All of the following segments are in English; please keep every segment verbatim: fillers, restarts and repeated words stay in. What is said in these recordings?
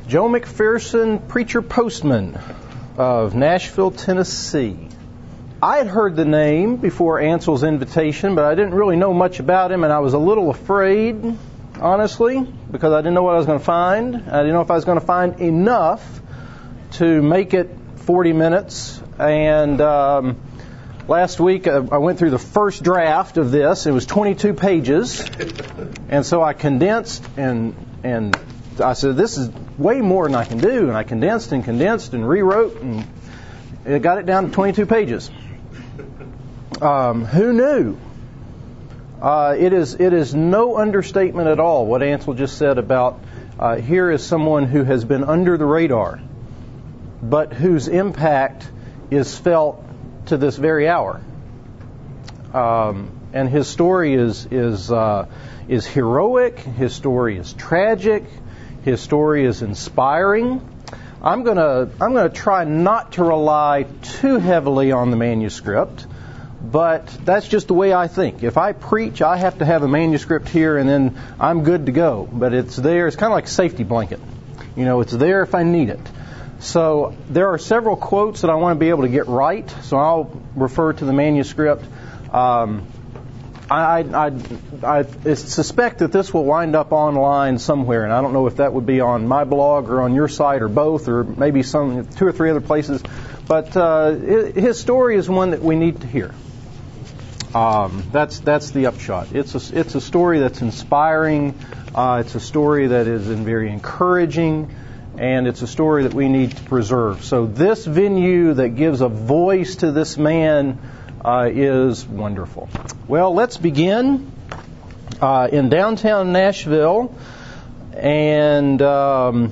Joe McPherson, preacher postman of Nashville, Tennessee. I had heard the name before Ansel's invitation, but I didn't really know much about him, and I was a little afraid, honestly, because I didn't know what I was going to find. I didn't know if I was going to find enough to make it forty minutes. And um, last week uh, I went through the first draft of this. It was twenty-two pages, and so I condensed and and I said, this is way more than I can do, and I condensed and condensed and rewrote, and it got it down to twenty-two pages. Um, who knew? Uh, it is it is no understatement at all what Ansel just said about uh, here is someone who has been under the radar, but whose impact is felt to this very hour. Um, and his story is is uh, is heroic. His story is tragic. His story is inspiring. I'm gonna I'm gonna try not to rely too heavily on the manuscript, but that's just the way I think. If I preach, I have to have a manuscript here, and then I'm good to go. But it's there. It's kind of like a safety blanket. You know, it's there if I need it. So there are several quotes that I want to be able to get right, so I'll refer to the manuscript. Um, I, I, I, I suspect that this will wind up online somewhere, and I don't know if that would be on my blog or on your site or both, or maybe some two or three other places. But uh, his story is one that we need to hear. Um, that's that's the upshot. It's a, it's a story that's inspiring. Uh, it's a story that is very encouraging. And it's a story that we need to preserve. So this venue that gives a voice to this man uh, is wonderful. Well, let's begin uh, in downtown Nashville and um,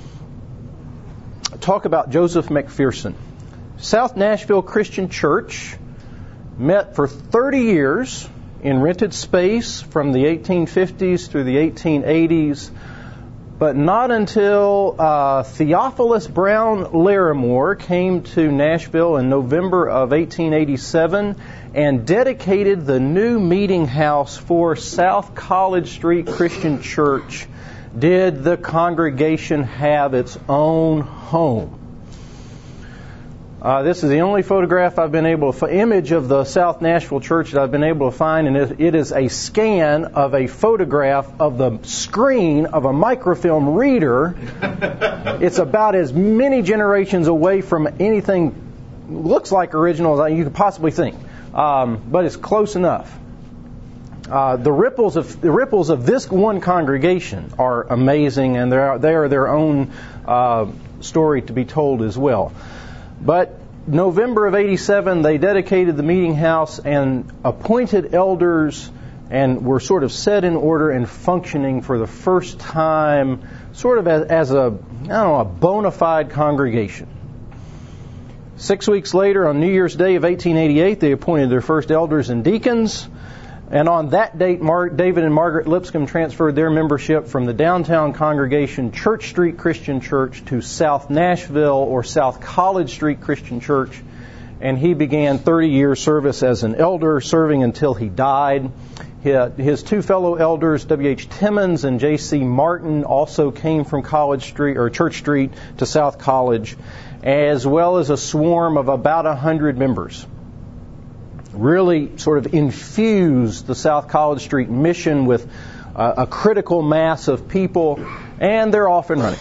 talk about Joseph McPherson. South Nashville Christian Church met for thirty years in rented space from the eighteen fifties through the eighteen eighties. But not until uh, Theophilus Brown Larimore came to Nashville in November of eighteen eighty-seven and dedicated the new meeting house for South College Street Christian Church did the congregation have its own home. Uh, this is the only photograph I've been able to, image of the South Nashville Church that I've been able to find, and it, it is a scan of a photograph of the screen of a microfilm reader. It's about as many generations away from anything looks like original as you could possibly think, um, but it's close enough. Uh, the ripples of the ripples of this one congregation are amazing, and they are, they are their own uh, story to be told as well. But November of eighty-seven, they dedicated the meeting house and appointed elders and were sort of set in order and functioning for the first time, sort of as, as a, I don't know, a bona fide congregation. Six weeks later, on New Year's Day of eighteen eighty-eight, they appointed their first elders and deacons. And on that date, Mar- David and Margaret Lipscomb transferred their membership from the downtown congregation Church Street Christian Church to South Nashville or South College Street Christian Church. And he began thirty years service as an elder, serving until he died. His two fellow elders, W H Timmons and J C Martin, also came from College Street or Church Street to South College, as well as a swarm of about a hundred members. Really sort of infused the South College Street mission with uh, a critical mass of people, and they're off and running.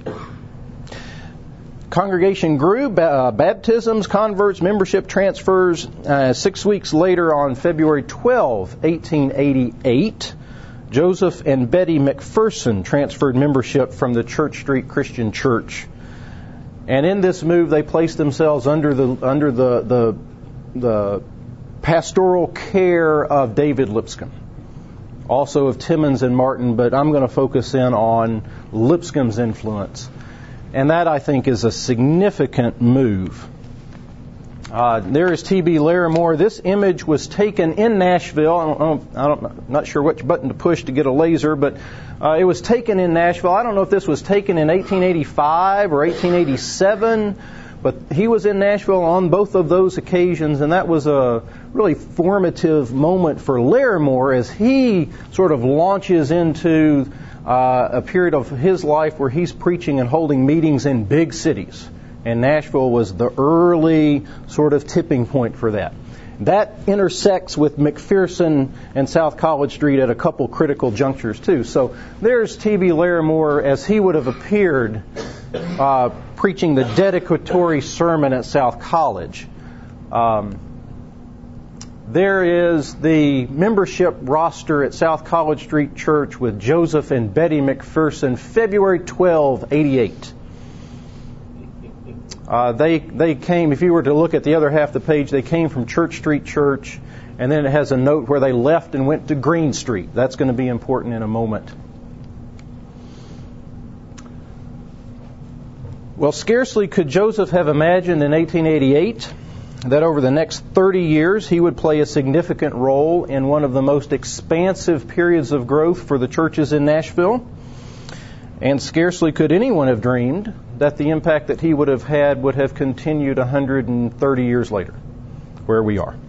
Congregation grew, uh, baptisms, converts, membership transfers. Uh, six weeks later, on February twelfth, eighteen eighty-eight, Joseph and Betty McPherson transferred membership from the Church Street Christian Church. And in this move, they placed themselves under the under the the, the pastoral care of David Lipscomb, also of Timmons and Martin, but I'm going to focus in on Lipscomb's influence. And that, I think, is a significant move. Uh, there is T B Larimore. This image was taken in Nashville. I don't know, I don't, I'm not sure which button to push to get a laser, but uh, it was taken in Nashville. I don't know if this was taken in eighteen eighty-five or eighteen eighty-seven, but he was in Nashville on both of those occasions, and that was a really formative moment for Larimore as he sort of launches into uh, a period of his life where he's preaching and holding meetings in big cities. And Nashville was the early sort of tipping point for that. That intersects with McPherson and South College Street at a couple critical junctures, too. So there's T B Larimore as he would have appeared uh, preaching the dedicatory sermon at South College. Um, there is the membership roster at South College Street Church with Joseph and Betty McPherson, February twelfth, eighty-eight. Uh, they they came, if you were to look at the other half of the page, they came from Church Street Church, and then it has a note where they left and went to Green Street. That's going to be important in a moment. Well, scarcely could Joseph have imagined in eighteen eighty-eight that over the next thirty years he would play a significant role in one of the most expansive periods of growth for the churches in Nashville. And scarcely could anyone have dreamed that the impact that he would have had would have continued one hundred thirty years later, where we are.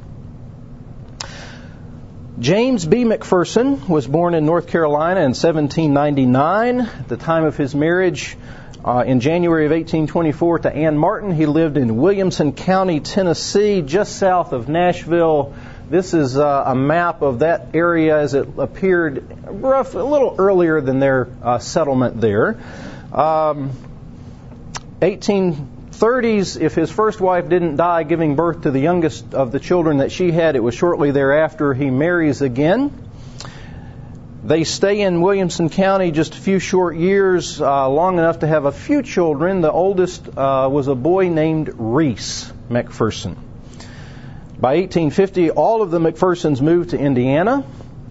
James B. McPherson was born in North Carolina in seventeen ninety-nine. At the time of his marriage, uh, in January of eighteen twenty-four, to Ann Martin, he lived in Williamson County, Tennessee, just south of Nashville. This is uh, a map of that area as it appeared rough, a little earlier than their uh, settlement there. Um, eighteen thirties, if his first wife didn't die giving birth to the youngest of the children that she had, it was shortly thereafter he marries again. They stay in Williamson County just a few short years, uh, long enough to have a few children. The oldest uh, was a boy named Reese McPherson. By eighteen fifty, all of the McPhersons moved to Indiana.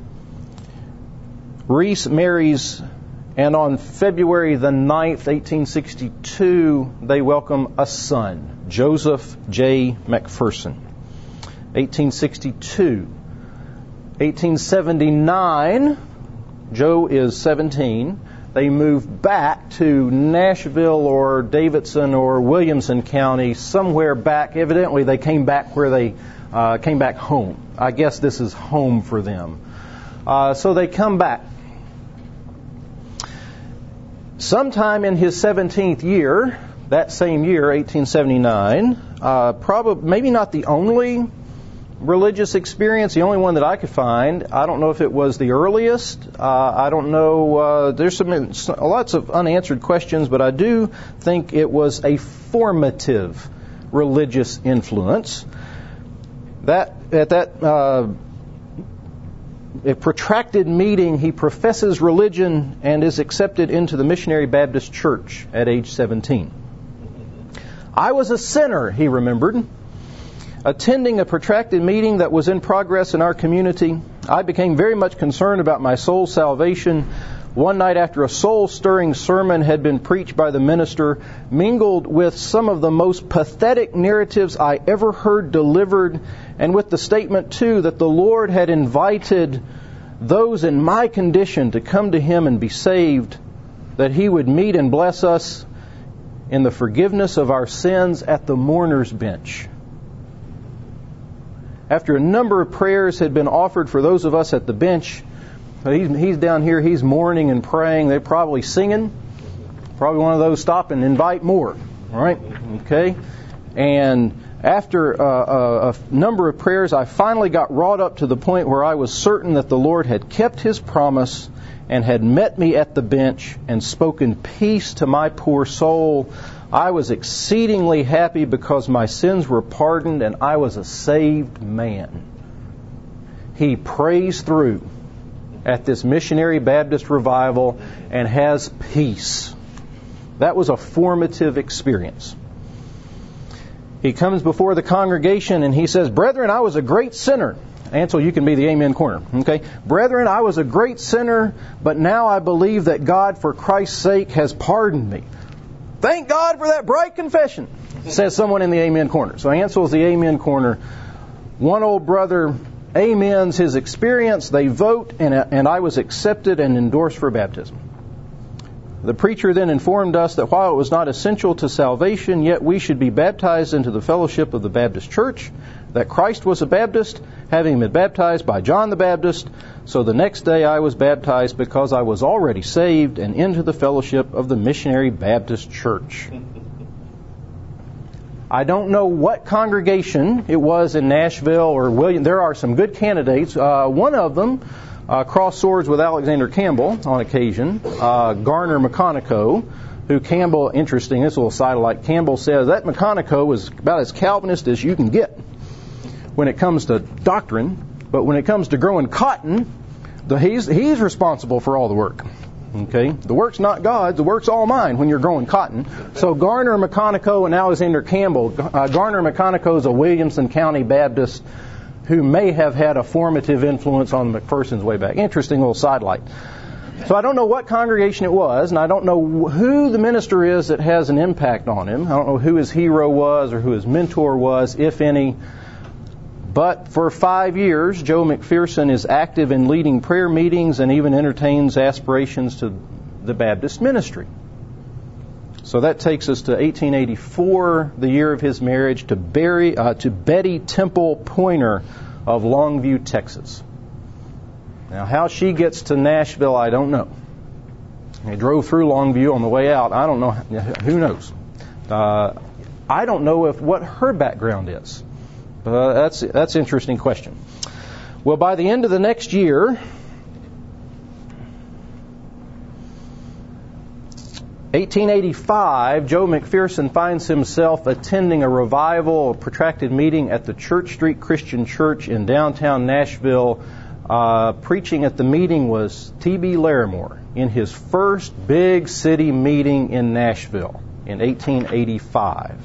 Reese marries, and on February the ninth, eighteen sixty-two, they welcome a son, Joseph J. McPherson. eighteen sixty-two. eighteen seventy-nine, Joe is seventeen. They move back to Nashville or Davidson or Williamson County, somewhere back. Evidently, they came back where they uh, came back home. I guess this is home for them. Uh, so they come back. Sometime in his seventeenth year, that same year, eighteen seventy-nine, uh, probably maybe not the only religious experience, the only one that I could find. I don't know if it was the earliest. Uh, I don't know. Uh, there's some, some lots of unanswered questions, but I do think it was a formative religious influence. That at that uh, a protracted meeting, he professes religion and is accepted into the Missionary Baptist Church at age seventeen. I was a sinner, he remembered. Attending a protracted meeting that was in progress in our community, I became very much concerned about my soul's salvation. One night after a soul-stirring sermon had been preached by the minister, mingled with some of the most pathetic narratives I ever heard delivered, and with the statement, too, that the Lord had invited those in my condition to come to Him and be saved, that He would meet and bless us in the forgiveness of our sins at the mourner's bench. After a number of prayers had been offered for those of us at the bench, he's, he's down here, he's mourning and praying. They're probably singing. Probably one of those stop and invite more. All right? Okay? And after uh, a, a number of prayers, I finally got wrought up to the point where I was certain that the Lord had kept His promise and had met me at the bench and spoken peace to my poor soul. I was exceedingly happy because my sins were pardoned and I was a saved man. He prays through at this Missionary Baptist revival and has peace. That was a formative experience. He comes before the congregation and he says, "Brethren, I was a great sinner." Ansel, you can be the amen corner. Okay? "Brethren, I was a great sinner, but now I believe that God, for Christ's sake, has pardoned me." Thank God for that bright confession, says someone in the amen corner. So Ansel's the amen corner. One old brother amens his experience. They vote, and, and I was accepted and endorsed for baptism. The preacher then informed us that while it was not essential to salvation, yet we should be baptized into the fellowship of the Baptist Church. that Christ was a Baptist, having been baptized by John the Baptist. So the next day I was baptized because I was already saved and into the fellowship of the Missionary Baptist Church. I don't know what congregation it was in Nashville or William. There are some good candidates. Uh, one of them uh, crossed swords with Alexander Campbell on occasion, uh, Garner McConaughey, who Campbell, interesting, this little sidelight, Campbell says that McConaughey was about as Calvinist as you can get when it comes to doctrine, but when it comes to growing cotton, the, he's, he's responsible for all the work. Okay, the work's not God's, the work's all mine when you're growing cotton. So Garner McConaughey and Alexander Campbell, uh, Garner McConaughey is a Williamson County Baptist who may have had a formative influence on McPherson's way back. Interesting little sidelight. So I don't know what congregation it was, and I don't know who the minister is that has an impact on him. I don't know who his hero was or who his mentor was, if any. But for five years, Joe McPherson is active in leading prayer meetings and even entertains aspirations to the Baptist ministry. So that takes us to eighteen eighty-four, the year of his marriage, to, Barry, uh, to Betty Temple Pointer of Longview, Texas. Now, how she gets to Nashville, I don't know. They drove through Longview on the way out. I don't know. Who knows? Uh, I don't know if what her background is. Uh, that's that's an interesting question. Well, by the end of the next year, eighteen eighty-five, Joe McPherson finds himself attending a revival, a protracted meeting at the Church Street Christian Church in downtown Nashville. Uh, preaching at the meeting was T B Larimore in his first big city meeting in Nashville in eighteen eighty-five.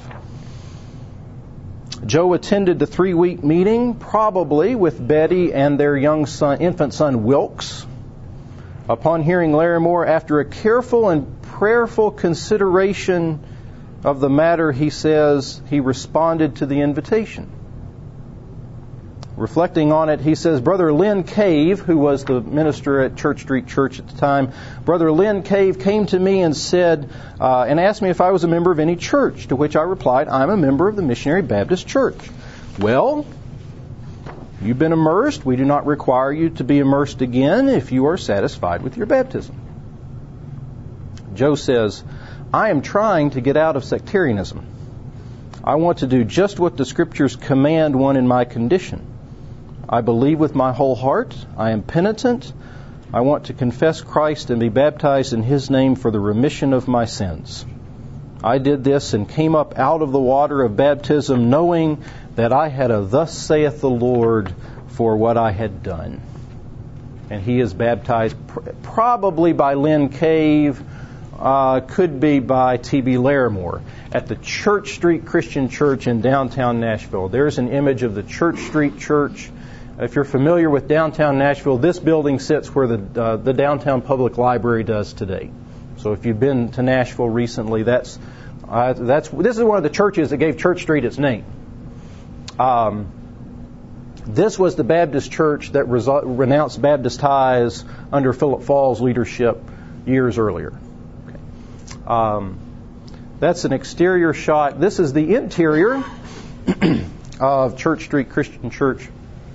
Joe attended the three-week meeting, probably with Betty and their young son, infant son Wilkes. Upon hearing Larimore, after a careful and prayerful consideration of the matter, he says he responded to the invitation. Reflecting on it, he says, Brother Lynn Cave, who was the minister at Church Street Church at the time, Brother Lynn Cave came to me and said, uh, and asked me if I was a member of any church, to which I replied, I'm a member of the Missionary Baptist Church. Well, you've been immersed. We do not require you to be immersed again if you are satisfied with your baptism. Joe says, I am trying to get out of sectarianism. I want to do just what the Scriptures command one in my condition. I believe with my whole heart. I am penitent. I want to confess Christ and be baptized in His name for the remission of my sins. I did this and came up out of the water of baptism knowing that I had a thus saith the Lord for what I had done. And he is baptized pr- probably by Lynn Cave, uh, could be by T B Larimore at the Church Street Christian Church in downtown Nashville. There's an image of the Church Street Church. If you're familiar with downtown Nashville, this building sits where the uh, the downtown public library does today. So if you've been to Nashville recently, that's uh, that's this is one of the churches that gave Church Street its name. Um, this was the Baptist church that resu- renounced Baptist ties under Philip Fall's leadership years earlier. Okay. Um, that's an exterior shot. This is the interior of Church Street Christian Church.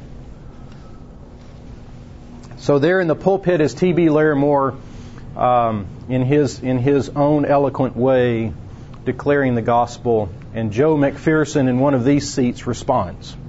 So there in the pulpit is T B Larimore um, in his in his own eloquent way declaring the gospel, and Joe McPherson in one of these seats responds.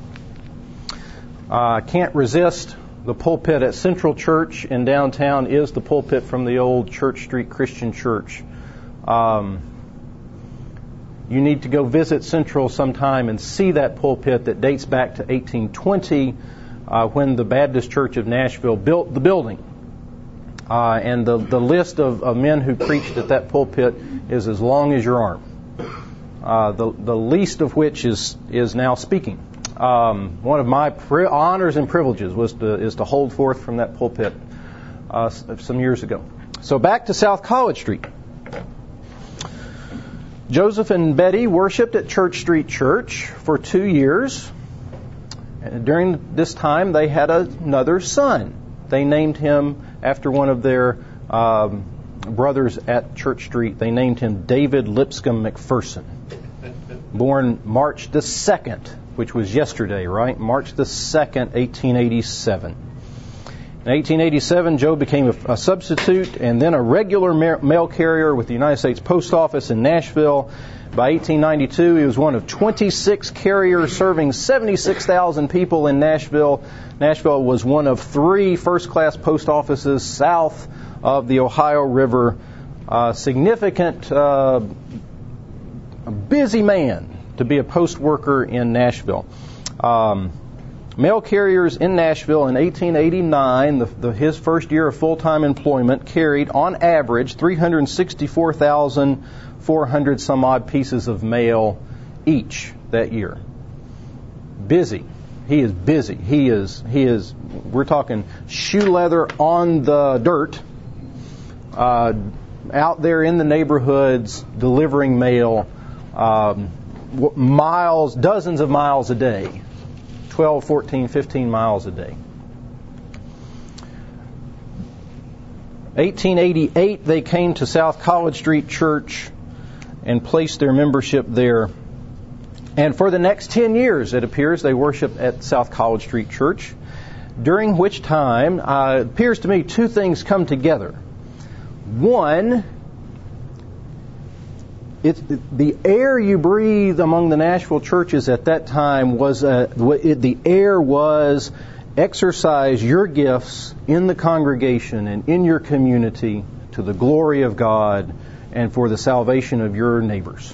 I uh, can't resist. The pulpit at Central Church in downtown is the pulpit from the old Church Street Christian Church. Um, you need to go visit Central sometime and see that pulpit that dates back to eighteen twenty. Uh, when the Baptist Church of Nashville built the building. Uh, and the, the list of, of men who preached at that pulpit is as long as your arm. Uh, the, the least of which is, is now speaking. Um, one of my pri- honors and privileges was to, is to hold forth from that pulpit uh, some years ago. So back to South College Street. Joseph and Betty worshiped at Church Street Church for two years. During this time, they had another son. They named him after one of their um, brothers at Church Street. They named him David Lipscomb McPherson, born March the second, which was yesterday, right? March the second, eighteen eighty-seven. In eighteen eighty-seven, Joe became a, a substitute and then a regular ma- mail carrier with the United States Post Office in Nashville. By eighteen ninety-two, he was one of twenty-six carriers serving seventy-six thousand people in Nashville. Nashville was one of three first-class post offices south of the Ohio River. Uh, significant, uh, a busy man to be a post worker in Nashville. Um, mail carriers in Nashville in eighteen eighty-nine, the, the, his first year of full-time employment, carried on average three hundred sixty-four thousand four hundred some odd pieces of mail each that year. Busy. He is busy. He is, he is, we're talking shoe leather on the dirt, uh, out there in the neighborhoods delivering mail, um, miles, dozens of miles a day, twelve, fourteen, fifteen miles a day. eighteen eighty-eight, they came to South College Street Church and placed their membership there. And for the next ten years, it appears, they worshiped at South College Street Church, during which time, uh, it appears to me, two things come together. One, it's, the air you breathed among the Nashville churches at that time was, uh, it, the air was exercise your gifts in the congregation and in your community to the glory of God and for the salvation of your neighbors.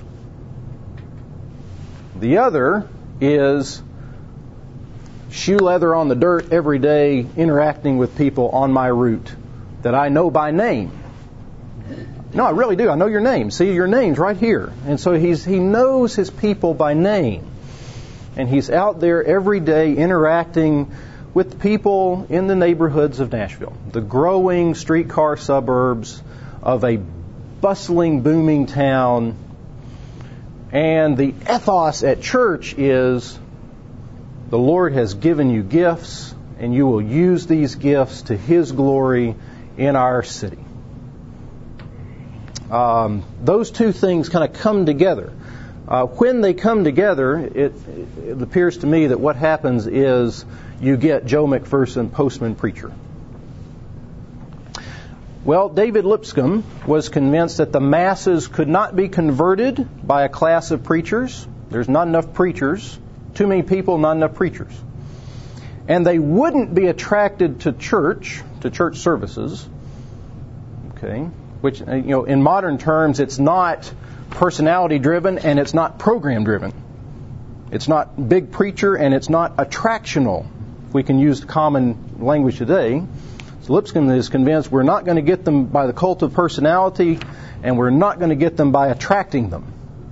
The other is shoe leather on the dirt every day, interacting with people on my route that I know by name. No, I really do. I know your name. See, your name's right here. And so he's he knows his people by name. And he's out there every day interacting with people in the neighborhoods of Nashville, the growing streetcar suburbs of a bustling, booming town. And the ethos at church is the Lord has given you gifts, and you will use these gifts to His glory in our city. Um, those two things kind of come together. Uh, when they come together, it, it appears to me that what happens is you get Joe McPherson, postman preacher. Well, David Lipscomb was convinced that the masses could not be converted by a class of preachers. There's not enough preachers. Too many people, not enough preachers. And they wouldn't be attracted to church, to church services, okay, which, you know, in modern terms, it's not personality driven and it's not program driven. It's not big preacher and it's not attractional. We can use common language today. So Lipscomb is convinced we're not going to get them by the cult of personality, and we're not going to get them by attracting them.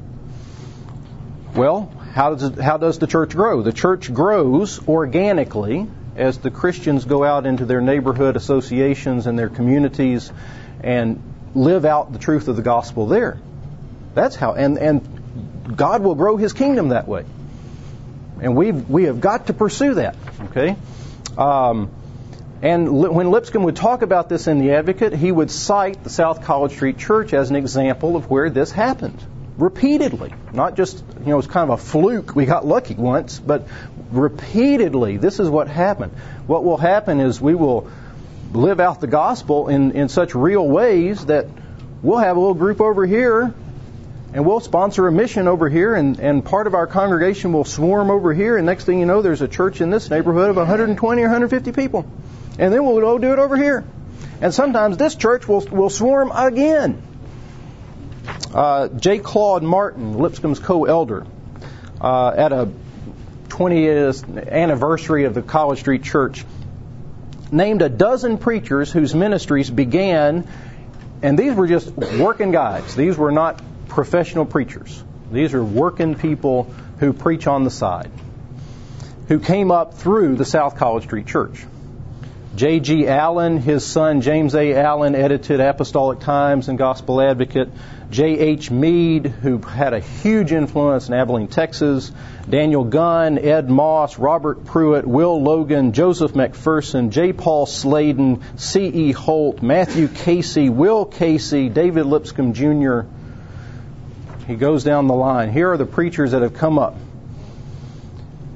Well, how does it, how does the church grow? The church grows organically as the Christians go out into their neighborhood associations and their communities and live out the truth of the gospel there. That's how, and and God will grow His kingdom that way. And we we have got to pursue that. Okay. Um, And when Lipscomb would talk about this in The Advocate, he would cite the South College Street Church as an example of where this happened repeatedly. Not just, you know, it's kind of a fluke. We got lucky once, but repeatedly, this is what happened. What will happen is we will live out the gospel in, in such real ways that we'll have a little group over here and we'll sponsor a mission over here, and, and part of our congregation will swarm over here, and next thing you know, there's a church in this neighborhood of one hundred twenty or one hundred fifty people. And then we'll go do it over here. And sometimes this church will will swarm again. Uh, J. Claude Martin, Lipscomb's co-elder, uh, at a twentieth anniversary of the College Street Church, named a dozen preachers whose ministries began, and these were just working guys. These were not professional preachers. These are working people who preach on the side, who came up through the South College Street Church. J G Allen, his son James A. Allen, edited Apostolic Times and Gospel Advocate. J H Mead, who had a huge influence in Abilene, Texas. Daniel Gunn, Ed Moss, Robert Pruitt, Will Logan, Joseph McPherson, J. Paul Sladen, C E. Holt, Matthew Casey, Will Casey, David Lipscomb Junior He goes down the line. Here are the preachers that have come up.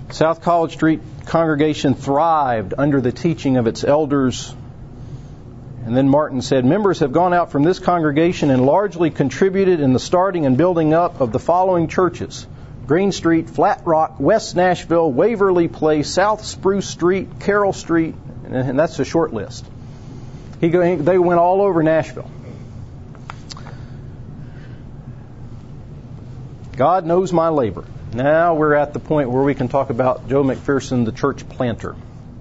South College Street congregation thrived under the teaching of its elders. And then Martin said, members have gone out from this congregation and largely contributed in the starting and building up of the following churches: Green Street, Flat Rock, West Nashville, Waverly Place, South Spruce Street, Carroll Street, and that's a short list. He go, they went all over Nashville. God knows my labor. Now we're at the point where we can talk about Joe McPherson, the church planter.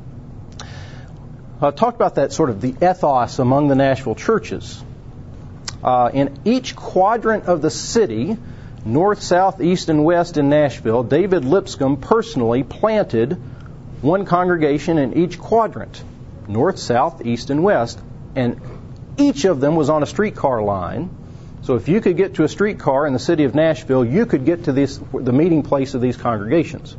I talked about that sort of the ethos among the Nashville churches. Uh, in each quadrant of the city, north, south, east, and west in Nashville, David Lipscomb personally planted one congregation in each quadrant, north, south, east, and west, and each of them was on a streetcar line. So if you could get to a streetcar in the city of Nashville, you could get to this, the meeting place of these congregations.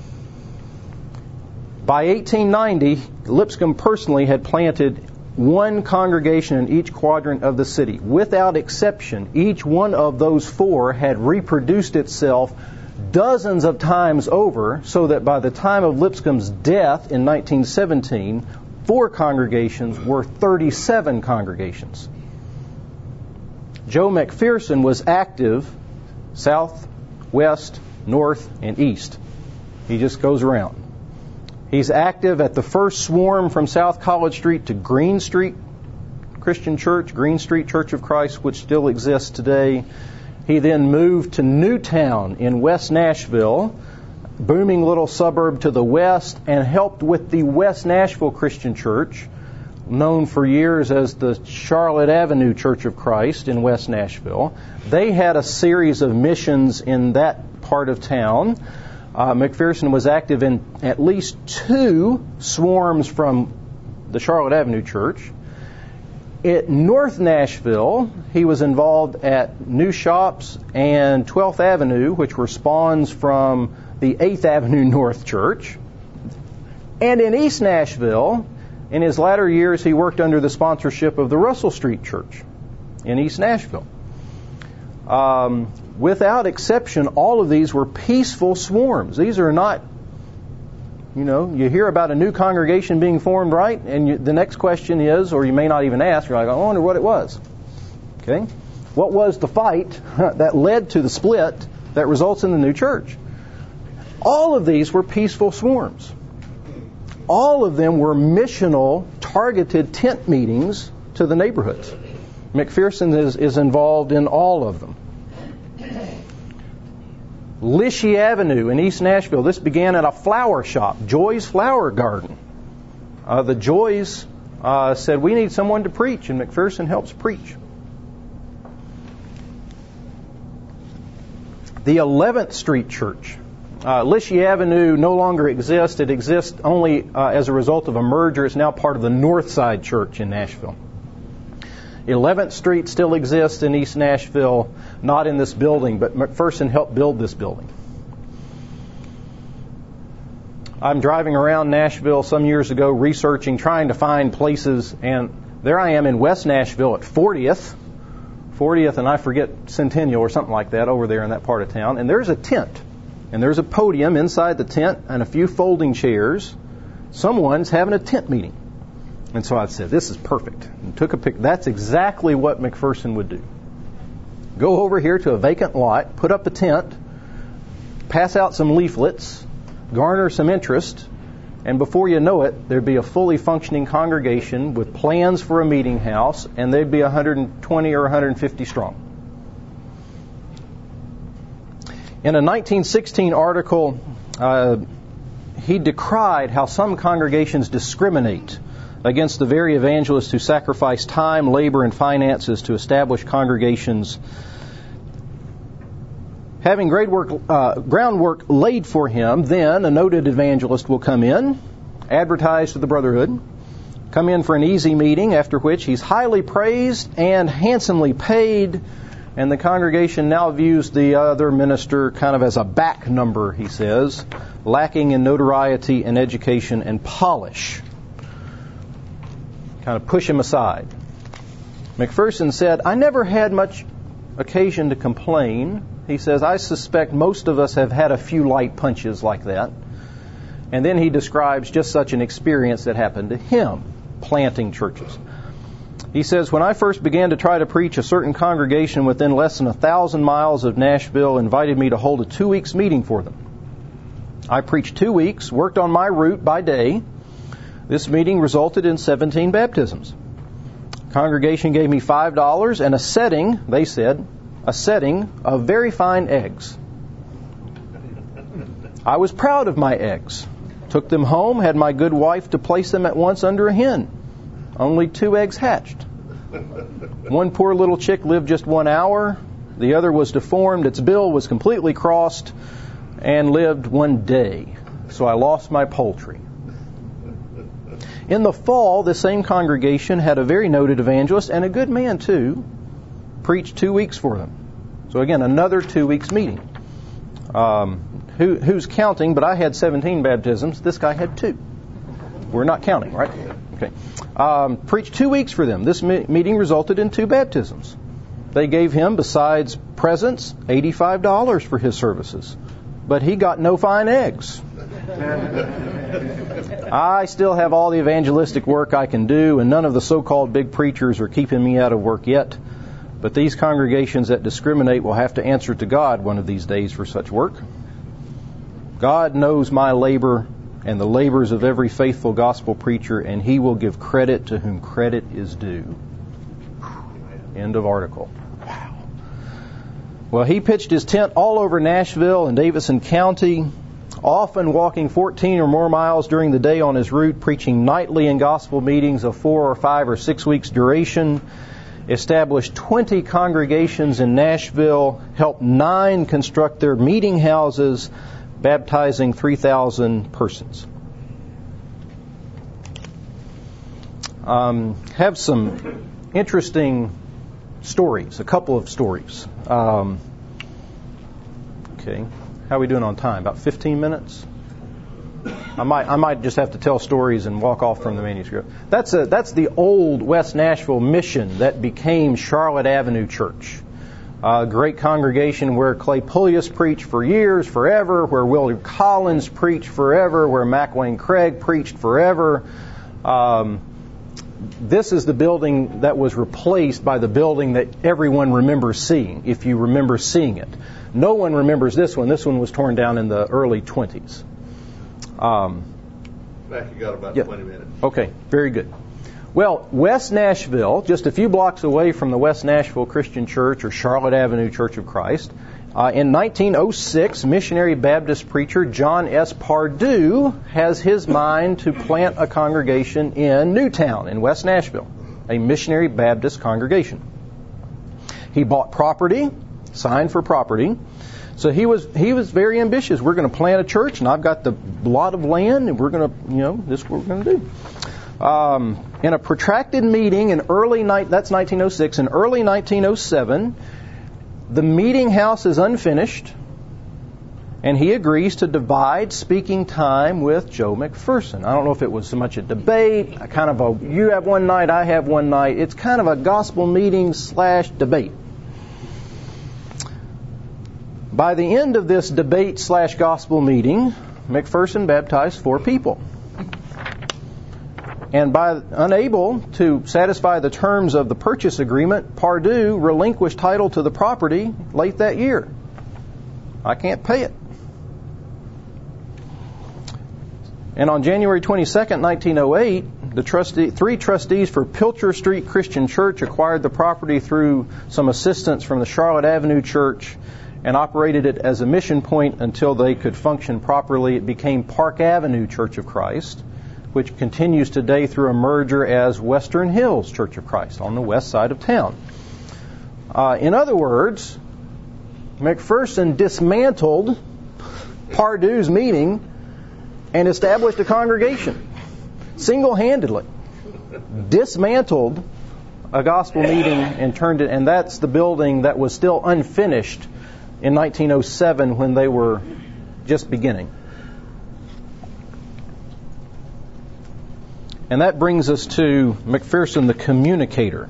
By eighteen ninety, Lipscomb personally had planted one congregation in each quadrant of the city. Without exception, each one of those four had reproduced itself dozens of times over, so that by the time of Lipscomb's death in nineteen seventeen, four congregations were thirty-seven congregations. Joe McPherson was active south, west, north, and east. He just goes around. He's active at the first swarm from South College Street to Green Street Christian Church, Green Street Church of Christ, which still exists today. He then moved to Newtown in West Nashville, booming little suburb to the west, and helped with the West Nashville Christian Church, known for years as the Charlotte Avenue Church of Christ in West Nashville. They had a series of missions in that part of town. Uh, McPherson was active in at least two swarms from the Charlotte Avenue Church. At North Nashville, he was involved at New Shops and twelfth Avenue, which were spawns from the eighth Avenue North Church. And in East Nashville, in his latter years, he worked under the sponsorship of the Russell Street Church in East Nashville. Um, without exception, all of these were peaceful swarms. These are not, you know, you hear about a new congregation being formed, right? And you, the next question is, or you may not even ask, you're like, I wonder what it was. Okay? What was the fight that led to the split that results in the new church? All of these were peaceful swarms. All of them were missional, targeted tent meetings to the neighborhoods. McPherson is, is involved in all of them. Lishy Avenue in East Nashville. This began at a flower shop, Joy's Flower Garden. Uh, the Joys uh, said, we need someone to preach, and McPherson helps preach. The eleventh Street Church. Uh, Lishy Avenue no longer exists. It exists only uh, as a result of a merger. It's now part of the North Side Church in Nashville. eleventh Street still exists in East Nashville, not in this building, but McPherson helped build this building. I'm driving around Nashville some years ago researching, trying to find places, and there I am in West Nashville at fortieth, fortieth and I forget Centennial or something like that over there in that part of town, and there's a tent, and there's a podium inside the tent and a few folding chairs. Someone's having a tent meeting. And so I said, this is perfect. And took a pic. That's exactly what McPherson would do. Go over here to a vacant lot, put up a tent, pass out some leaflets, garner some interest, and before you know it, there'd be a fully functioning congregation with plans for a meeting house, and they'd be one hundred twenty or one hundred fifty strong. In a nineteen sixteen article, uh, he decried how some congregations discriminate against the very evangelists who sacrifice time, labor, and finances to establish congregations. Having great work, uh, groundwork laid for him, then a noted evangelist will come in, advertise to the brotherhood, come in for an easy meeting, after which he's highly praised and handsomely paid, and the congregation now views the other minister kind of as a back number, he says, lacking in notoriety and education and polish. Kind of push him aside. McPherson said, I never had much occasion to complain. He says, I suspect most of us have had a few light punches like that. And then he describes just such an experience that happened to him, planting churches. He says, when I first began to try to preach, a certain congregation within less than a thousand miles of Nashville invited me to hold a two weeks meeting for them. I preached two weeks, worked on my route by day. This meeting resulted in seventeen baptisms. The congregation gave me five dollars and a setting, they said, a setting of very fine eggs. I was proud of my eggs. Took them home, had my good wife to place them at once under a hen. Only two eggs hatched. One poor little chick lived just one hour. The other was deformed. Its bill was completely crossed and lived one day. So I lost my poultry. In the fall, the same congregation had a very noted evangelist, and a good man too, preached two weeks for them. So again, another two weeks meeting. Um, who, who's counting? But I had seventeen baptisms. This guy had two. We're not counting, right? Okay. Um, preached two weeks for them. This me- meeting resulted in two baptisms. They gave him, besides presents, eighty-five dollars for his services. But he got no fine eggs. I still have all the evangelistic work I can do, and none of the so-called big preachers are keeping me out of work yet. But these congregations that discriminate will have to answer to God one of these days for such work. God knows my labor and the labors of every faithful gospel preacher, and He will give credit to whom credit is due. End of article. Wow. Well, he pitched his tent all over Nashville and Davidson County, often walking fourteen or more miles during the day on his route, preaching nightly in gospel meetings of four or five or six weeks duration, established twenty congregations in Nashville, helped nine construct their meeting houses, baptizing three thousand persons. Um, have some interesting stories, a couple of stories. Um, okay, how are we doing on time? About fifteen minutes? I might I might just have to tell stories and walk off from the manuscript. That's a that's the old West Nashville mission that became Charlotte Avenue Church. A great congregation where Clay Pullius preached for years, forever, where William Collins preached forever, where McWayne Craig preached forever. Um, this is the building that was replaced by the building that everyone remembers seeing, if you remember seeing it. No one remembers this one. This one was torn down in the early twenties. Um, Back, you got about yeah. twenty minutes. Okay, very good. Well, West Nashville, just a few blocks away from the West Nashville Christian Church or Charlotte Avenue Church of Christ, uh, in nineteen oh six, missionary Baptist preacher John S. Pardue has his mind to plant a congregation in Newtown in West Nashville, a missionary Baptist congregation. He bought property, signed for property. So he was he was very ambitious. We're going to plant a church, and I've got the lot of land, and we're going to, you know, this is what we're going to do. Um, in a protracted meeting in early night, that's nineteen oh six. In early nineteen oh seven, the meeting house is unfinished, and he agrees to divide speaking time with Joe McPherson. I don't know if it was so much a debate, a kind of a you have one night, I have one night. It's kind of a gospel meeting slash debate. By the end of this debate slash gospel meeting, McPherson baptized four people. And by unable to satisfy the terms of the purchase agreement, Pardue relinquished title to the property late that year. I can't pay it. And on January twenty-second, nineteen oh eight, the trustee, three trustees for Pilcher Street Christian Church acquired the property through some assistance from the Charlotte Avenue Church and operated it as a mission point until they could function properly. It became Park Avenue Church of Christ, which continues today through a merger as Western Hills Church of Christ on the west side of town. Uh, in other words, McPherson dismantled Pardue's meeting and established a congregation single-handedly. Dismantled a gospel meeting and turned it, and that's the building that was still unfinished in nineteen oh seven when they were just beginning. And that brings us to McPherson the communicator.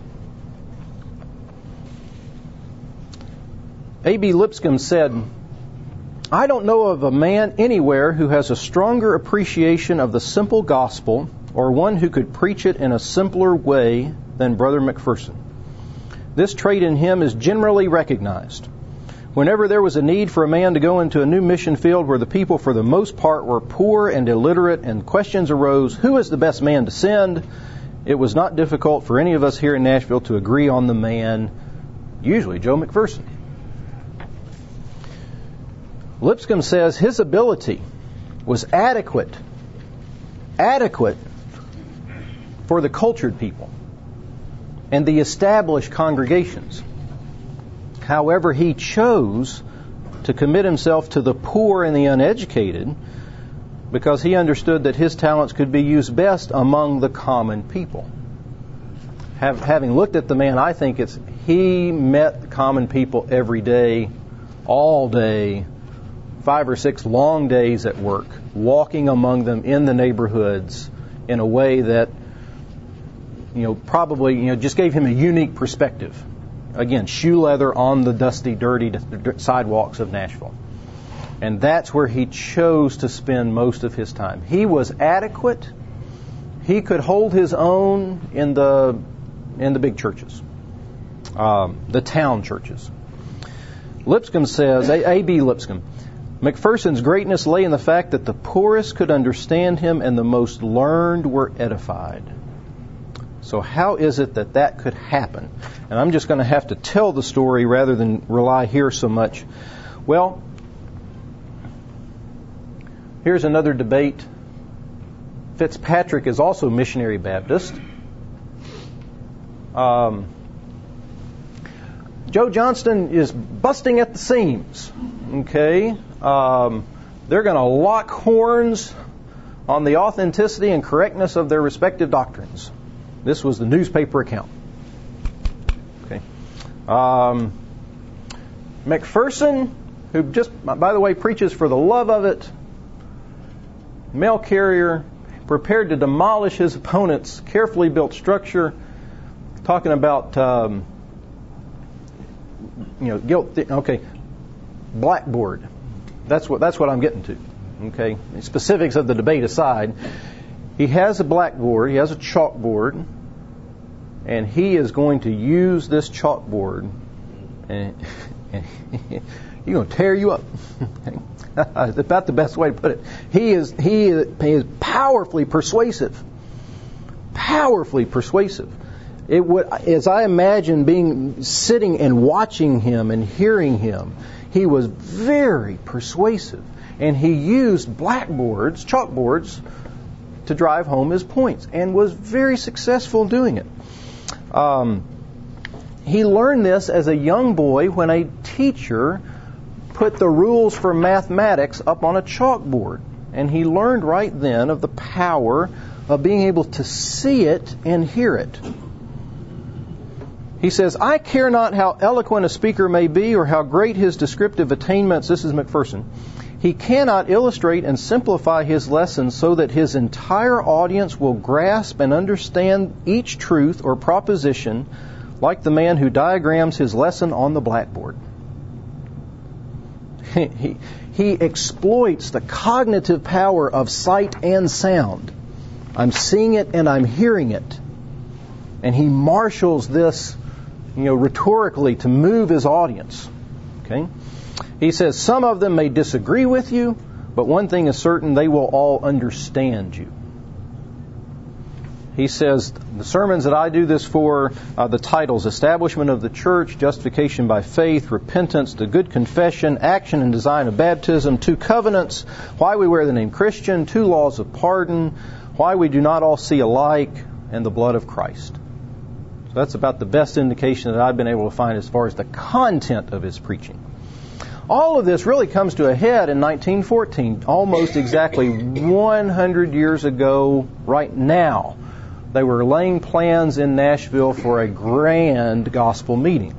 A B Lipscomb said, I don't know of a man anywhere who has a stronger appreciation of the simple gospel or one who could preach it in a simpler way than Brother McPherson. This trait in him is generally recognized. Whenever there was a need for a man to go into a new mission field where the people for the most part were poor and illiterate and questions arose, who is the best man to send? It was not difficult for any of us here in Nashville to agree on the man, usually Joe McPherson. Lipscomb says his ability was adequate, adequate for the cultured people and the established congregations. However, he chose to commit himself to the poor and the uneducated because he understood that his talents could be used best among the common people. Have, having looked at the man, I think it's he met the common people every day, all day, five or six long days at work, walking among them in the neighborhoods in a way that, you know, probably, you know, just gave him a unique perspective. Again, shoe leather on the dusty, dirty sidewalks of Nashville. And that's where he chose to spend most of his time. He was adequate. He could hold his own in the in the big churches, um, the town churches. Lipscomb says, A B Lipscomb, McPherson's greatness lay in the fact that the poorest could understand him and the most learned were edified. So how is it that that could happen? And I'm just going to have to tell the story rather than rely here so much. Well, here's another debate. Fitzpatrick is also missionary Baptist. Um, Joe Johnston is busting at the seams. Okay? Um, they're going to lock horns on the authenticity and correctness of their respective doctrines. This was the newspaper account. Okay. Um, McPherson, who just, by the way, preaches for the love of it, mail carrier, prepared to demolish his opponent's carefully built structure, talking about, um, you know, guilt. Okay, blackboard. That's what that's what I'm getting to. Okay, the specifics of the debate aside. He has a blackboard, he has a chalkboard, and he is going to use this chalkboard, and, and he's going to tear you up. That's about the best way to put it. He is he is, he is powerfully persuasive, powerfully persuasive. It would, as I imagine being sitting and watching him and hearing him, he was very persuasive, and he used blackboards, chalkboards, to drive home his points, and was very successful doing it. Um, he learned this as a young boy when a teacher put the rules for mathematics up on a chalkboard, and he learned right then of the power of being able to see it and hear it. He says, I care not how eloquent a speaker may be or how great his descriptive attainments, this is McPherson, he cannot illustrate and simplify his lessons so that his entire audience will grasp and understand each truth or proposition like the man who diagrams his lesson on the blackboard. He, he exploits the cognitive power of sight and sound. I'm seeing it and I'm hearing it. And he marshals this, you know, rhetorically to move his audience. Okay? He says, some of them may disagree with you, but one thing is certain, they will all understand you. He says, the sermons that I do this for, uh, the titles, Establishment of the Church, Justification by Faith, Repentance, The Good Confession, Action and Design of Baptism, Two Covenants, Why We Wear the Name Christian, Two Laws of Pardon, Why We Do Not All See Alike, and The Blood of Christ. So that's about the best indication that I've been able to find as far as the content of his preaching. All of this really comes to a head in nineteen fourteen, almost exactly one hundred years ago right now. They were laying plans in Nashville for a grand gospel meeting.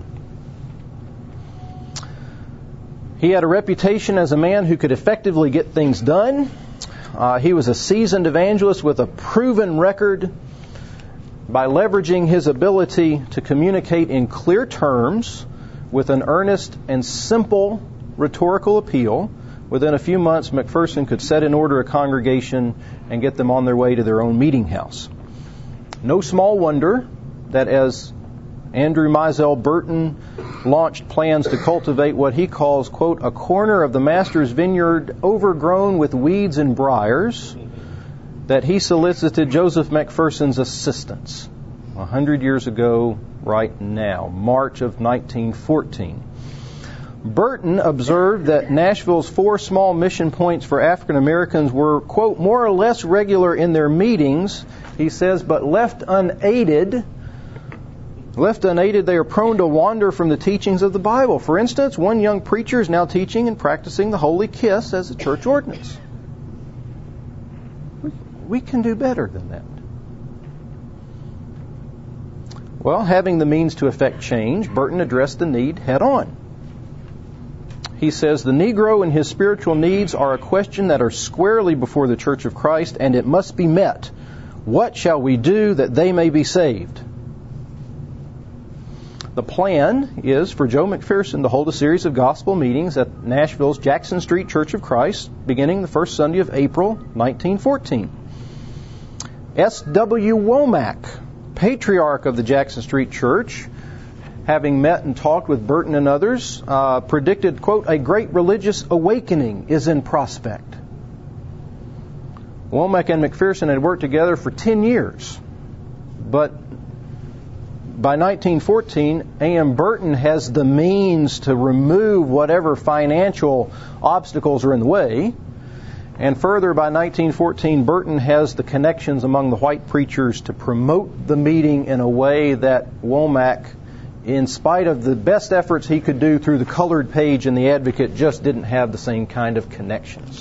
He had a reputation as a man who could effectively get things done. Uh, he was a seasoned evangelist with a proven record by leveraging his ability to communicate in clear terms with an earnest and simple rhetorical appeal, within a few months, McPherson could set in order a congregation and get them on their way to their own meeting house. No small wonder that as Andrew Mizell Burton launched plans to cultivate what he calls, quote, a corner of the Master's vineyard overgrown with weeds and briars, that he solicited Joseph McPherson's assistance a hundred years ago right now, March of nineteen fourteen. Burton observed that Nashville's four small mission points for African Americans were, quote, more or less regular in their meetings, he says, but left unaided, left unaided, they are prone to wander from the teachings of the Bible. For instance, one young preacher is now teaching and practicing the Holy Kiss as a church ordinance. We, we can do better than that. Well, having the means to effect change, Burton addressed the need head on. He says, the Negro and his spiritual needs are a question that are squarely before the Church of Christ, and it must be met. What shall we do that they may be saved? The plan is for Joe McPherson to hold a series of gospel meetings at Nashville's Jackson Street Church of Christ, beginning the first Sunday of April, nineteen fourteen. S W Womack, patriarch of the Jackson Street Church, having met and talked with Burton and others, uh, predicted, quote, a great religious awakening is in prospect. Womack and McPherson had worked together for ten years, but by nineteen fourteen, A M Burton has the means to remove whatever financial obstacles are in the way. And further, by nineteen fourteen, Burton has the connections among the white preachers to promote the meeting in a way that Womack, in spite of the best efforts he could do through the colored page in the Advocate, just didn't have the same kind of connections.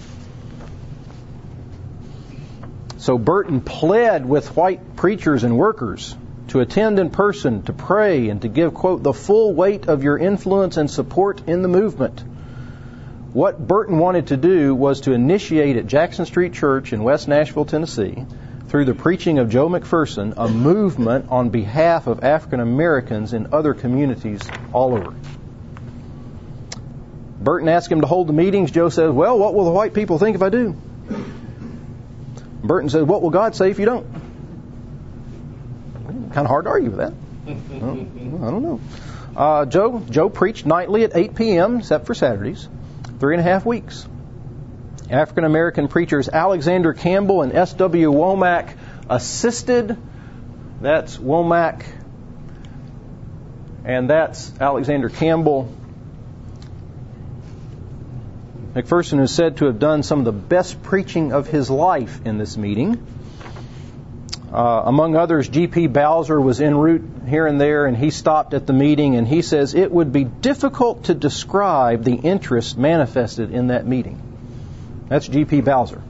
So Burton pled with white preachers and workers to attend in person, to pray, and to give, quote, the full weight of your influence and support in the movement. What Burton wanted to do was to initiate at Jackson Street Church in West Nashville, Tennessee, through the preaching of Joe McPherson, a movement on behalf of African Americans in other communities all over. Burton asked him to hold the meetings. Joe says, well, what will the white people think if I do? Burton says, what will God say if you don't? Kind of hard to argue with that. Well, I don't know. Uh, Joe, Joe preached nightly at eight p.m., except for Saturdays, three and a half weeks. African American preachers Alexander Campbell and S W Womack assisted. That's Womack, and that's Alexander Campbell. McPherson is said to have done some of the best preaching of his life in this meeting. Uh, among others, G P Bowser was en route here and there, and he stopped at the meeting, and he says it would be difficult to describe the interest manifested in that meeting. That's G P Bowser.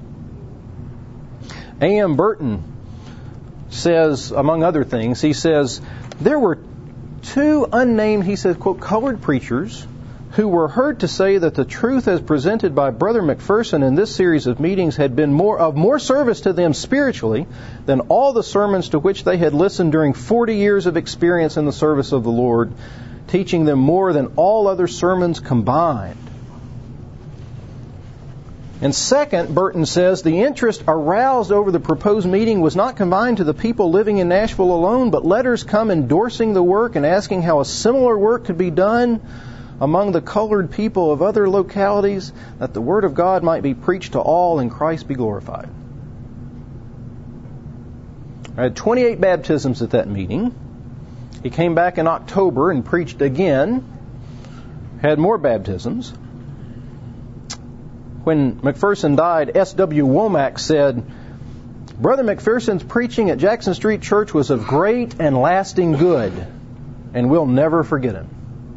A M Burton says, among other things, he says, there were two unnamed, he says, quote, colored preachers who were heard to say that the truth as presented by Brother McPherson in this series of meetings had been more of more service to them spiritually than all the sermons to which they had listened during forty years of experience in the service of the Lord, teaching them more than all other sermons combined. And second, Burton says, the interest aroused over the proposed meeting was not confined to the people living in Nashville alone, but letters come endorsing the work and asking how a similar work could be done among the colored people of other localities, that the Word of God might be preached to all and Christ be glorified. I had twenty-eight baptisms at that meeting. He came back in October and preached again, had more baptisms. When McPherson died, S W Womack said, Brother McPherson's preaching at Jackson Street Church was of great and lasting good, and we'll never forget him.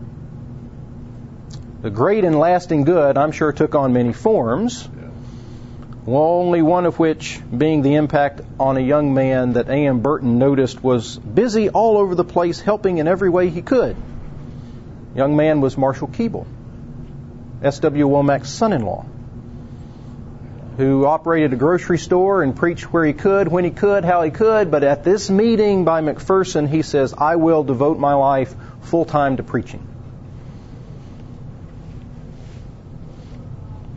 The great and lasting good, I'm sure, took on many forms, well, only one of which being the impact on a young man that A M Burton noticed was busy all over the place, helping in every way he could. The young man was Marshall Keeble, S W Womack's son-in-law, who operated a grocery store and preached where he could, when he could, how he could. But at this meeting by McPherson, he says, I will devote my life full-time to preaching.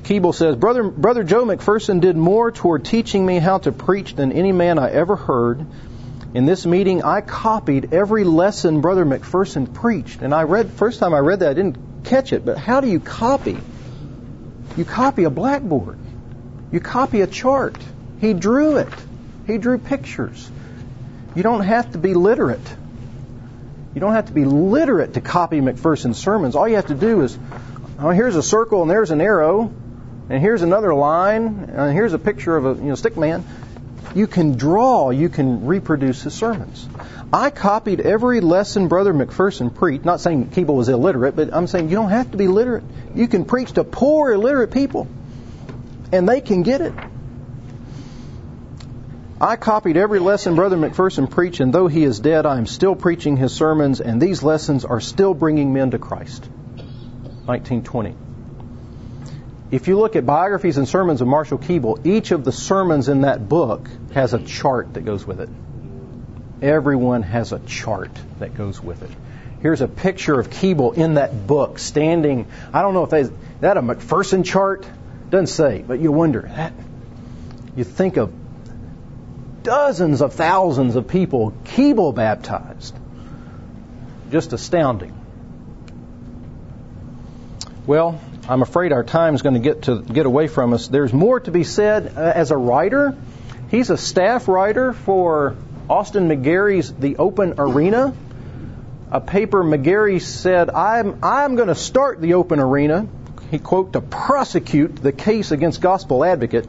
Keeble says, Brother, Brother Joe McPherson did more toward teaching me how to preach than any man I ever heard. In this meeting, I copied every lesson Brother McPherson preached. And I read, first time I read that, I didn't catch it. But how do you copy? You copy a blackboard. You copy a chart. He drew it. He drew pictures. You don't have to be literate. You don't have to be literate to copy McPherson's sermons. All you have to do is, oh, here's a circle and there's an arrow, and here's another line, and here's a picture of a you know stick man. You can draw. You can reproduce his sermons. I copied every lesson Brother McPherson preached. Not saying Keeble was illiterate, but I'm saying you don't have to be literate. You can preach to poor illiterate people, and they can get it. I copied every lesson Brother McPherson preached, and though he is dead, I am still preaching his sermons, and these lessons are still bringing men to Christ. nineteen twenty. If you look at biographies and sermons of Marshall Keeble, each of the sermons in that book has a chart that goes with it. Everyone has a chart that goes with it. Here's a picture of Keeble in that book, standing. I don't know if they, is that a McPherson chart? Doesn't say, but you wonder. That, you think of dozens of thousands of people Keeble baptized. Just astounding. Well, I'm afraid our time is going to get to get away from us. There's more to be said uh, as a writer. He's a staff writer for Austin McGary's The Open Arena, a paper McGary said, I'm, I'm going to start the Open Arena, he quote, to prosecute the case against Gospel Advocate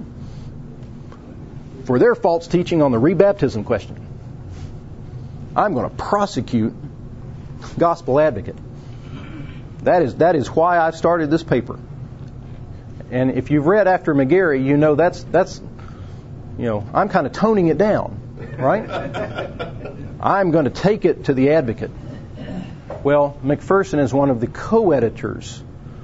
for their false teaching on the rebaptism question. I'm going to prosecute Gospel Advocate. That is that is why I started this paper. And if you've read after McGary, you know that's that's you know I'm kind of toning it down, right? I'm going to take it to the Advocate. Well, McPherson is one of the co-editors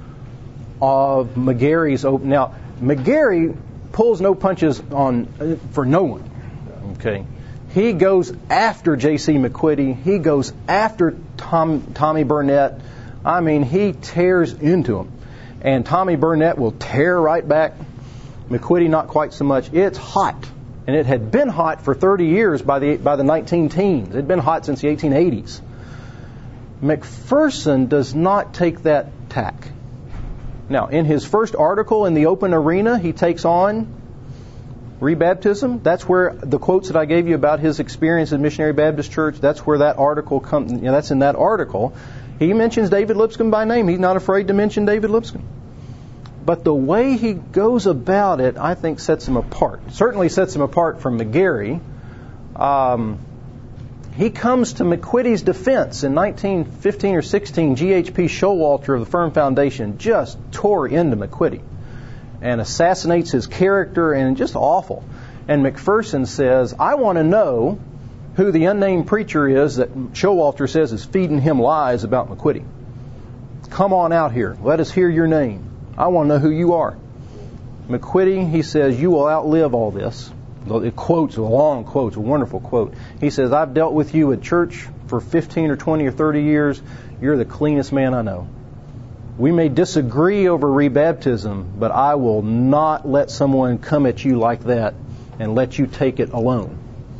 of McGary's open. Now, McGary pulls no punches on for no one. Okay, he goes after J C McQuitty. He goes after Tom, Tommy Burnett. I mean, he tears into him. And Tommy Burnett will tear right back. McQuitty, not quite so much. It's hot. And it had been hot for thirty years by the by the nineteen teens. It had been hot since the eighteen eighties. McPherson does not take that tack. Now, in his first article in the Open Arena, he takes on rebaptism. That's where the quotes that I gave you about his experience at Missionary Baptist Church, that's where that article comes. You know, that's in that article. He mentions David Lipscomb by name. He's not afraid to mention David Lipscomb. But the way he goes about it, I think, sets him apart. Certainly sets him apart from McGary. Um, he comes to McQuitty's defense in nineteen fifteen or sixteen. G H P Showalter of the Firm Foundation just tore into McQuitty and assassinates his character, and just awful. And McPherson says, I want to know who the unnamed preacher is that Showalter says is feeding him lies about McQuitty. Come on out here. Let us hear your name. I want to know who you are. McQuitty, he says, you will outlive all this. It quotes, a long quote, a wonderful quote. He says, I've dealt with you at church for fifteen or twenty or thirty years. You're the cleanest man I know. We may disagree over rebaptism, but I will not let someone come at you like that and let you take it alone.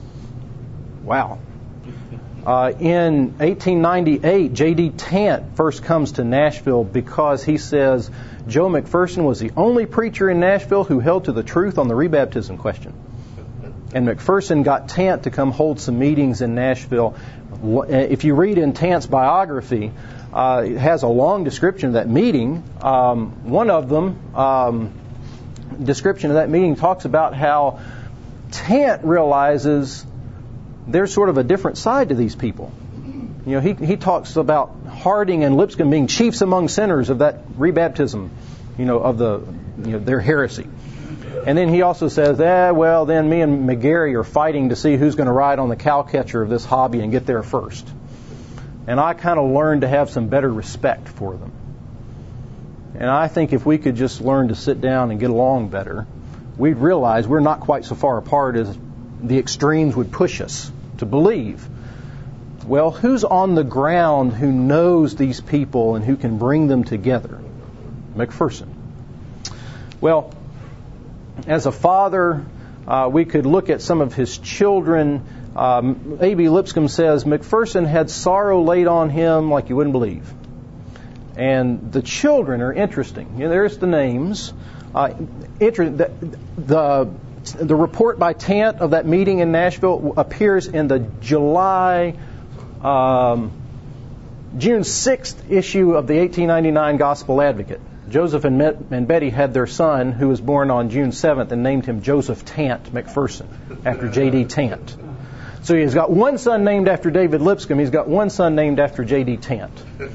Wow. Uh, in eighteen ninety-eight, J D Tant first comes to Nashville because he says Joe McPherson was the only preacher in Nashville who held to the truth on the rebaptism question. And McPherson got Tant to come hold some meetings in Nashville. If you read in Tant's biography, uh, it has a long description of that meeting. Um, one of them, um, description of that meeting, talks about how Tant realizes there's sort of a different side to these people. You know, he he talks about Harding and Lipscomb being chiefs among sinners of that rebaptism, you know, of the you know their heresy. And then he also says, eh, well, then me and McGary are fighting to see who's going to ride on the cow catcher of this hobby and get there first. And I kind of learned to have some better respect for them. And I think if we could just learn to sit down and get along better, we'd realize we're not quite so far apart as the extremes would push us to believe. Well, who's on the ground who knows these people and who can bring them together? McPherson. Well, as a father, uh, we could look at some of his children. Um, A B Lipscomb says, McPherson had sorrow laid on him like you wouldn't believe. And the children are interesting. You know, there's the names. Uh, inter- the, the, the report by Tant of that meeting in Nashville appears in the July, um, June sixth issue of the eighteen ninety-nine Gospel Advocate. Joseph and, Met- and Betty had their son, who was born on June seventh, and named him Joseph Tant McPherson, after J D Tant. So he's got one son named after David Lipscomb. He's got one son named after J D Tant.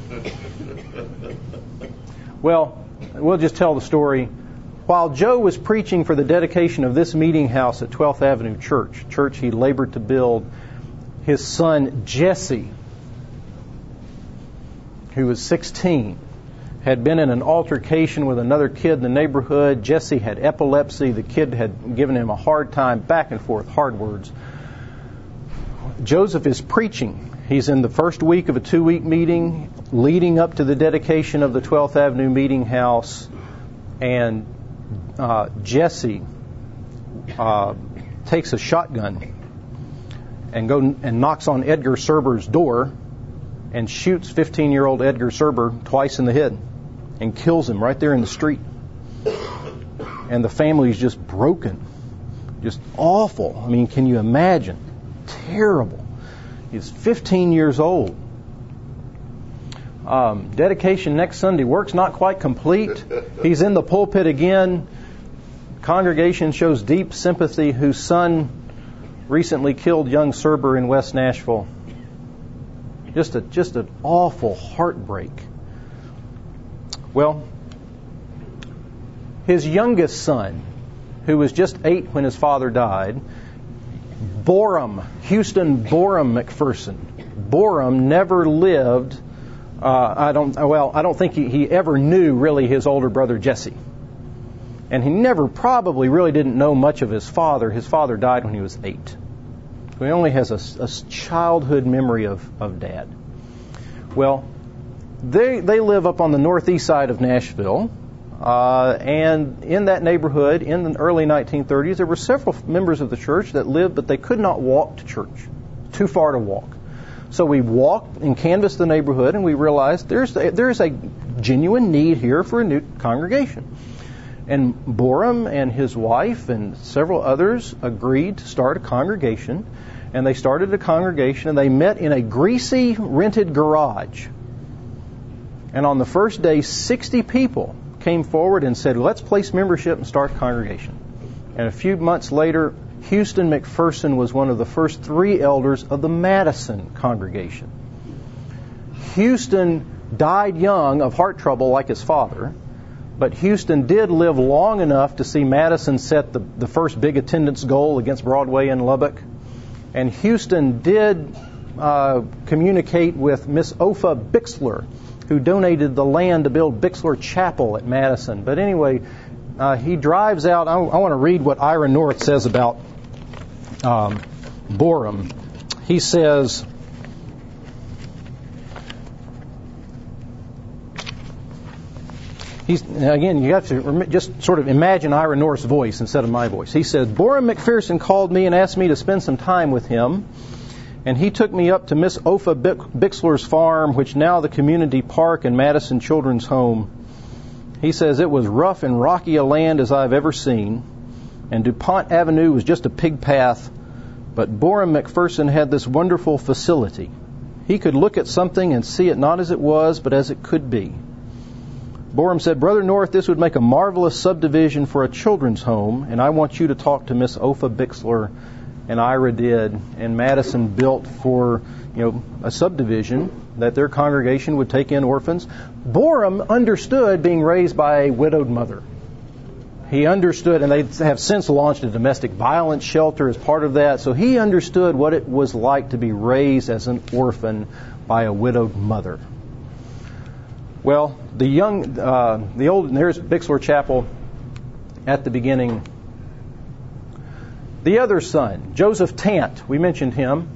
Well, we'll just tell the story. While Joe was preaching for the dedication of this meeting house at twelfth Avenue Church, church he labored to build, his son Jesse, who was sixteen, had been in an altercation with another kid in the neighborhood. Jesse had epilepsy. The kid had given him a hard time, back and forth, hard words. Joseph is preaching. He's in the first week of a two-week meeting leading up to the dedication of the twelfth Avenue Meeting House, and uh, Jesse uh, takes a shotgun and go and knocks on Edgar Serber's door and shoots fifteen-year-old Edgar Serber twice in the head and kills him right there in the street. And the family's just broken, just awful. I mean, can you imagine? Terrible. He's fifteen years old. Um, dedication next Sunday. Work's not quite complete. He's in the pulpit again. Congregation shows deep sympathy, whose son recently killed young Serber in West Nashville. Just a just an awful heartbreak. Well, his youngest son, who was just eight when his father died, Borum, Houston Borum McPherson. Borum never lived. Uh, I don't. Well, I don't think he, he ever knew really his older brother Jesse, and he never probably really didn't know much of his father. His father died when he was eight. So he only has a, a childhood memory of, of Dad. Well, they they live up on the northeast side of Nashville. Uh, and in that neighborhood, in the early nineteen thirties, there were several members of the church that lived, but they could not walk to church. Too far to walk. So we walked and canvassed the neighborhood, and we realized there's a, there's a genuine need here for a new congregation. And Borum and his wife and several others agreed to start a congregation. And they started a congregation, and they met in a greasy rented garage. And on the first day, sixty people came forward and said, let's place membership and start a congregation. And a few months later, Houston McPherson was one of the first three elders of the Madison congregation. Houston died young of heart trouble like his father, but Houston did live long enough to see Madison set the, the first big attendance goal against Broadway in Lubbock. And Houston did uh, communicate with Miss Opha Bixler, who donated the land to build Bixler Chapel at Madison. But anyway, uh, he drives out. I, I want to read what Ira North says about um, Borum. He says, he's, again, you have to just sort of imagine Ira North's voice instead of my voice. He says, Borum McPherson called me and asked me to spend some time with him. And he took me up to Miss Opha Bixler's farm, which now the community park and Madison Children's Home. He says it was rough and rocky a land as I've ever seen, and DuPont Avenue was just a pig path, but Borum McPherson had this wonderful facility. He could look at something and see it not as it was, but as it could be. Borum said, Brother North, this would make a marvelous subdivision for a children's home, and I want you to talk to Miss Opha Bixler. And Ira did, and Madison built for, you know, a subdivision that their congregation would take in orphans. Borum understood being raised by a widowed mother. He understood, and they have since launched a domestic violence shelter as part of that, so he understood what it was like to be raised as an orphan by a widowed mother. Well, the young, uh, the old, and there's Bixler Chapel at the beginning. The other son, Joseph Tant, we mentioned him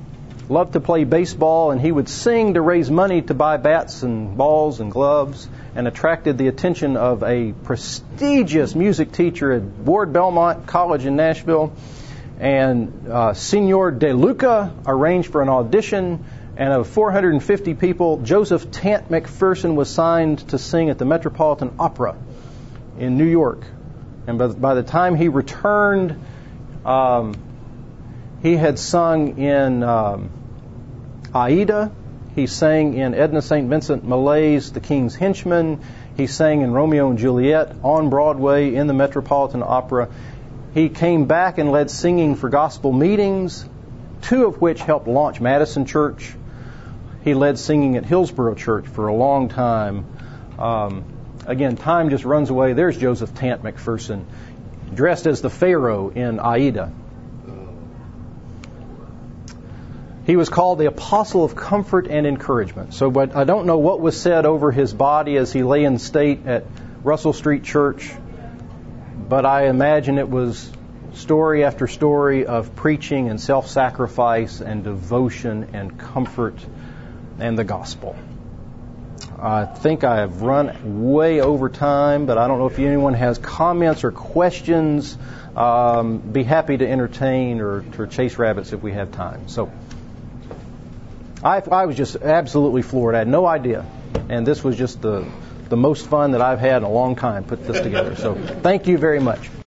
loved to play baseball, and he would sing to raise money to buy bats and balls and gloves, and attracted the attention of a prestigious music teacher at Ward Belmont College in Nashville. And uh, Senor De Luca arranged for an audition, and of four hundred fifty people, Joseph Tant McPherson was signed to sing at the Metropolitan Opera in New York. And by, by the time he returned, um, he had sung in um, Aida. He sang in Edna Saint Vincent Millay's The King's Henchman. He sang in Romeo and Juliet on Broadway in the Metropolitan Opera. He came back and led singing for gospel meetings, two of which helped launch Madison Church. He led singing at Hillsborough Church for a long time. Um, again, time just runs away. There's Joseph Tant McPherson, dressed as the Pharaoh in Aida. He was called the Apostle of Comfort and Encouragement. So, but I don't know what was said over his body as he lay in state at Russell Street Church, but I imagine it was story after story of preaching and self-sacrifice and devotion and comfort and the gospel. I think I have run way over time, but I don't know if anyone has comments or questions. Um, be happy to entertain or to chase rabbits if we have time. So. I, I was just absolutely floored. I had no idea. And this was just the, the most fun that I've had in a long time put this together. So thank you very much.